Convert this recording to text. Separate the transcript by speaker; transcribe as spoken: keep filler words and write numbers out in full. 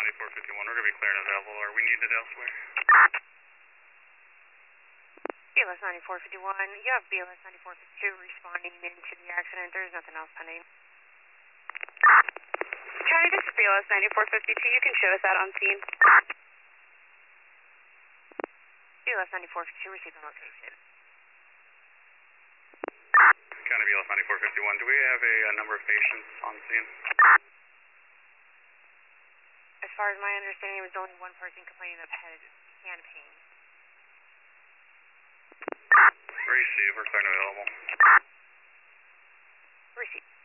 Speaker 1: ninety-four fifty-one, we're going to be clear and available. Are we needed elsewhere?
Speaker 2: B L S ninety-four fifty-one, you have B L S ninety-four fifty-two responding into the accident. There is nothing else pending.
Speaker 3: County, this is B L S ninety-four fifty-two. You can show us out on scene.
Speaker 2: B L S ninety-four fifty-two, receiving location.
Speaker 1: County B L S ninety-four fifty-one, do we have a, a number of patients on scene?
Speaker 2: As far as my understanding, it was only one person complaining of head hand pain.
Speaker 1: Receive, we're clear and available.
Speaker 2: Receive.